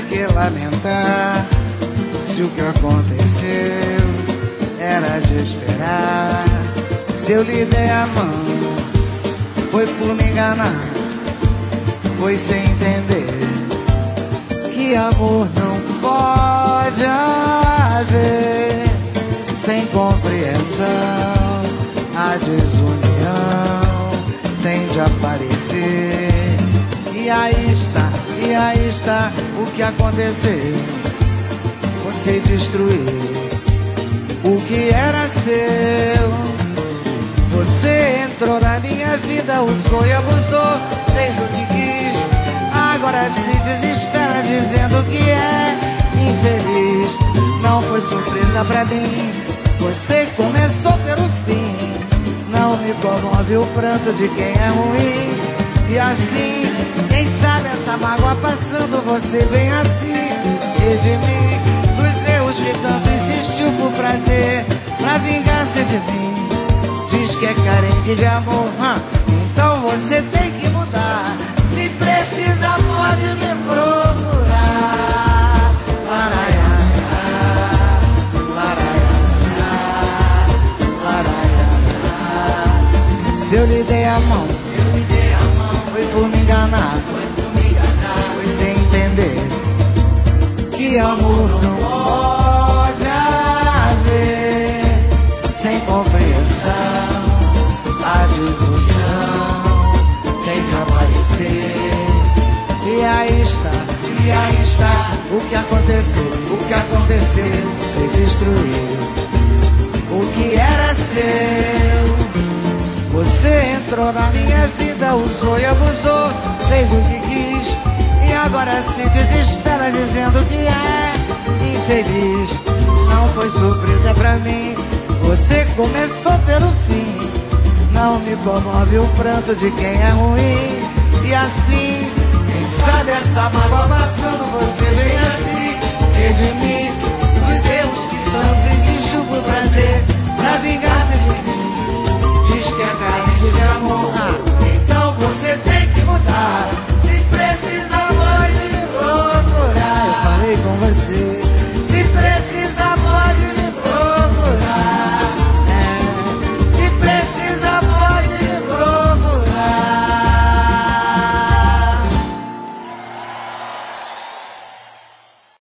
que lamentar, se o que aconteceu era de esperar. Se eu lhe dei a mão, foi por me enganar, foi sem entender que amor não pode haver. Sem compreensão, a desunião tem de aparecer. E aí está o que aconteceu. Você destruiu o que era seu. Você entrou na minha vida, usou e abusou, fez o que quis. Agora se desespera dizendo que é infeliz. Não foi surpresa pra mim, você começou pelo fim. Não me comove o pranto de quem é ruim. E assim, quem sabe essa mágoa passando, você vem assim redimir dos erros que tanto insistiu por prazer, pra vingança de mim. Diz que é carente de amor, então você tem que mudar. Se precisa pode me procurar. Laraiá, laraiá, laraiá. Se eu lhe dei a mão, foi por me enganar, foi sem entender que amor não pode haver. Sem compreensão, a desunião tem que aparecer. E aí está o que aconteceu, você destruiu o que era seu. Você entrou na minha vida, usou e abusou, fez o que quis. E agora se desespera dizendo que é infeliz. Não foi surpresa pra mim, você começou pelo fim. Não me comove o pranto de quem é ruim. E assim, quem sabe essa mágoa passando, você vem assim redimir os erros que tanto insistiu por prazer, pra vingança de mim. Diz que é carente de amor, então você tem que mudar. Se precisa pode me procurar. Eu falei com você, se precisa